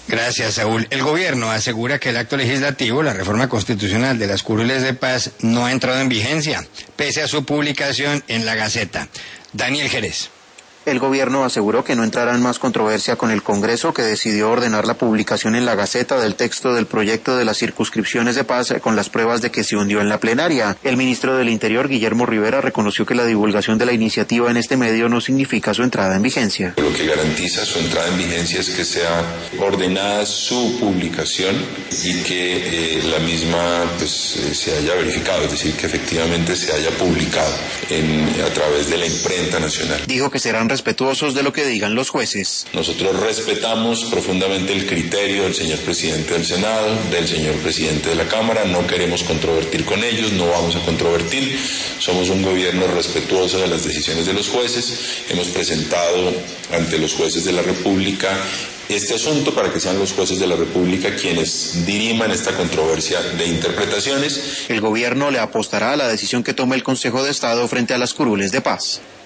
Gracias, Saúl. El gobierno asegura que el acto legislativo, la reforma constitucional de las curules de paz, no ha entrado en vigencia, pese a su publicación en la Gaceta. Daniel Jerez. El gobierno aseguró que no entrará en más controversia con el Congreso, que decidió ordenar la publicación en la Gaceta del texto del proyecto de las circunscripciones de paz con las pruebas de que se hundió en la plenaria. El ministro del Interior, Guillermo Rivera, reconoció que la divulgación de la iniciativa en este medio no significa su entrada en vigencia. Lo que garantiza su entrada en vigencia es que sea ordenada su publicación y que la misma se haya verificado, es decir, que efectivamente se haya publicado a través de la imprenta nacional. Dijo que serán respetuosos de lo que digan los jueces. Nosotros respetamos profundamente el criterio del señor presidente del Senado, del señor presidente de la Cámara, no queremos controvertir con ellos, no vamos a controvertir, somos un gobierno respetuoso de las decisiones de los jueces, hemos presentado ante los jueces de la República este asunto para que sean los jueces de la República quienes diriman esta controversia de interpretaciones. El gobierno le apostará a la decisión que tome el Consejo de Estado frente a las curules de paz.